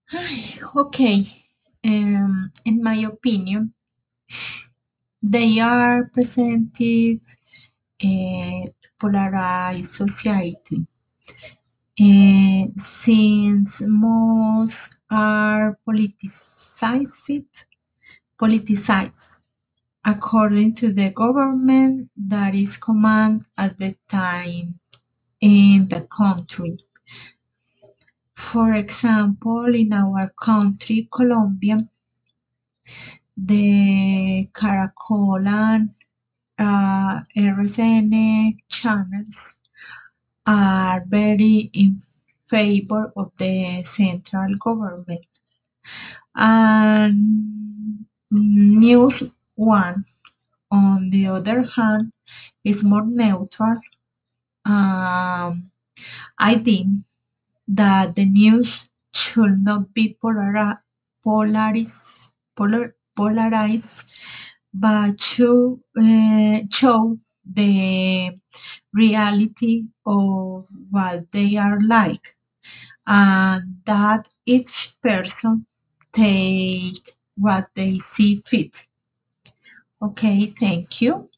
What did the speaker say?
Okay, in my opinion, they are presented a polarized society. Since most are politicized according to the government that is command at the time in the country. For example, in our country, Colombia, the Caracol and RCN channels are very in favor of the central government. And News One, on the other hand, is more neutral. I think that the news should not be polarized, but should show the reality of what they are like, and that each person take what they see fit. Okay, thank you.